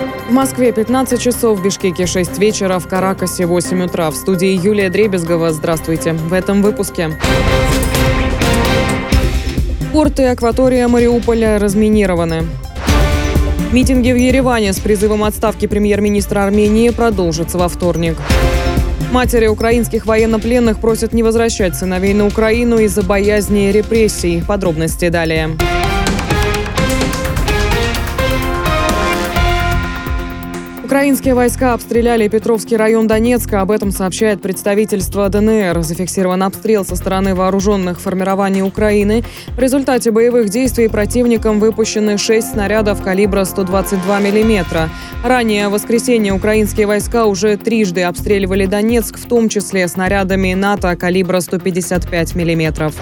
В Москве 15 часов, в Бишкеке 6 вечера, в Каракасе 8 утра. В студии Юлия Дребезгова. Здравствуйте. В этом выпуске. Порты и акватория Мариуполя разминированы. Митинги в Ереване с призывом отставки премьер-министра Армении продолжатся во вторник. Матери украинских военнопленных просят не возвращать сыновей на Украину из-за боязни репрессий. Подробности далее. Украинские войска обстреляли Петровский район Донецка. Об этом сообщает представительство ДНР. Зафиксирован обстрел со стороны вооруженных формирований Украины. В результате боевых действий противником выпущены 6 снарядов калибра 122 мм. Ранее в воскресенье украинские войска уже трижды обстреливали Донецк, в том числе снарядами НАТО калибра 155 мм.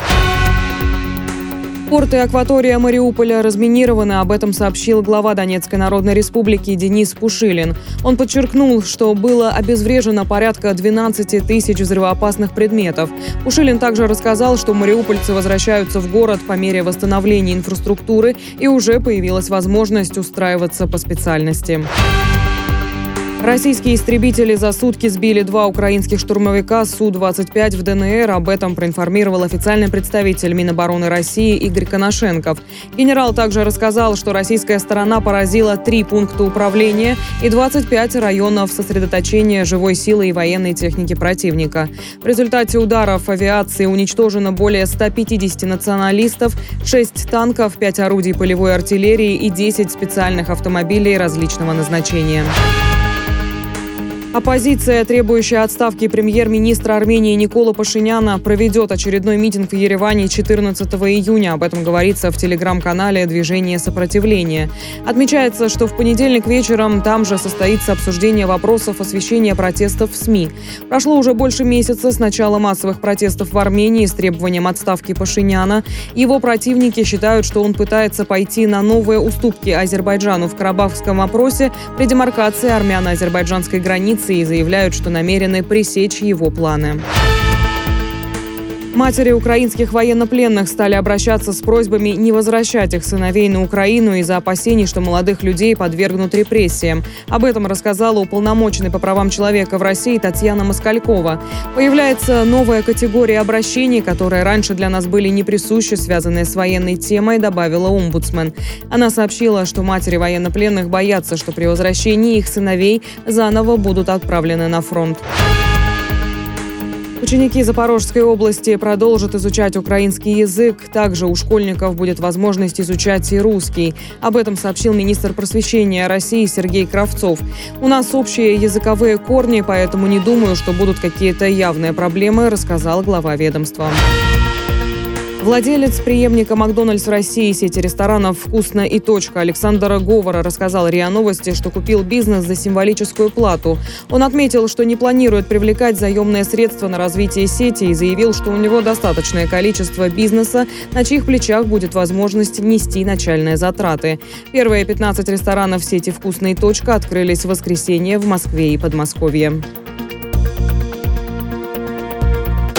Порты и акватория Мариуполя разминированы. Об этом сообщил глава Донецкой Народной Республики Денис Пушилин. Он подчеркнул, что было обезврежено порядка 12 тысяч взрывоопасных предметов. Пушилин также рассказал, что мариупольцы возвращаются в город по мере восстановления инфраструктуры и уже появилась возможность устраиваться по специальности. Российские истребители за сутки сбили 2 украинских штурмовика Су-25 в ДНР. Об этом проинформировал официальный представитель Минобороны России Игорь Коношенков. Генерал также рассказал, что российская сторона поразила 3 пункта управления и 25 районов сосредоточения живой силы и военной техники противника. В результате ударов авиации уничтожено более 150 националистов, 6 танков, 5 орудий полевой артиллерии и 10 специальных автомобилей различного назначения. Оппозиция, требующая отставки премьер-министра Армении Никола Пашиняна, проведет очередной митинг в Ереване 14 июня. Об этом говорится в телеграм-канале «Движение сопротивления». Отмечается, что в понедельник вечером там же состоится обсуждение вопросов освещения протестов в СМИ. Прошло уже больше месяца с начала массовых протестов в Армении с требованием отставки Пашиняна. Его противники считают, что он пытается пойти на новые уступки Азербайджану в карабахском вопросе при демаркации армяно-азербайджанской границы и заявляют, что намерены пресечь его планы. Матери украинских военнопленных стали обращаться с просьбами не возвращать их сыновей на Украину из-за опасений, что молодых людей подвергнут репрессиям. Об этом рассказала уполномоченный по правам человека в России Татьяна Москалькова. Появляется новая категория обращений, которые раньше для нас были не присущи, связанные с военной темой, добавила омбудсмен. Она сообщила, что матери военнопленных боятся, что при возвращении их сыновей заново будут отправлены на фронт. Ученики Запорожской области продолжат изучать украинский язык. Также у школьников будет возможность изучать и русский. Об этом сообщил министр просвещения России Сергей Кравцов. У нас общие языковые корни, поэтому не думаю, что будут какие-то явные проблемы, рассказал глава ведомства. Владелец преемника «Макдональдс» в России сети ресторанов «Вкусно и точка» Александр Говора рассказал РИА Новости, что купил бизнес за символическую плату. Он отметил, что не планирует привлекать заемные средства на развитие сети и заявил, что у него достаточное количество бизнеса, на чьих плечах будет возможность нести начальные затраты. Первые 15 ресторанов сети «Вкусно и точка» открылись в воскресенье в Москве и Подмосковье.